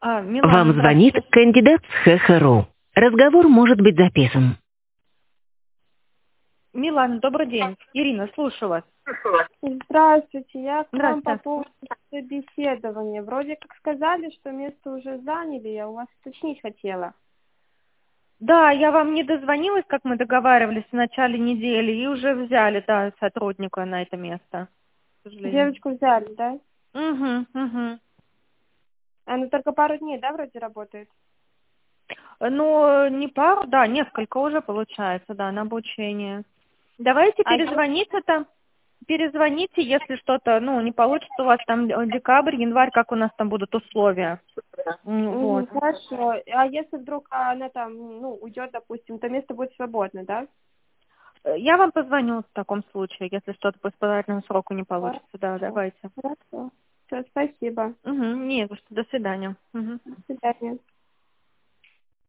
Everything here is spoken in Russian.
Милана, Вам звонит здравствуйте. кандидат с ХХРУ. Разговор может быть записан. Милана, добрый день. Ирина, слушаю вас. Здравствуйте, я к вам по Здравствуйте. поводу собеседования. Вроде как сказали, что место уже заняли, я у вас уточнить хотела. Да, я вам не дозвонилась, как мы договаривались в начале недели, и уже взяли, да, сотрудника на это место, к сожалению. Девочку взяли, да? Угу. Она только пару дней, да, вроде работает? Ну, не пару, да, несколько уже получается, да, на обучение. Давайте А перезвоните, если что-то, ну, не получится у вас там декабрь, январь, как у нас там будут условия. Вот. Хорошо. А если вдруг она там, уйдет, допустим, то место будет свободно, да? Я вам позвоню в таком случае, если что-то по испытательному сроку не получится. Да, давайте. Хорошо. Все, спасибо. Не за что. До свидания. До свидания.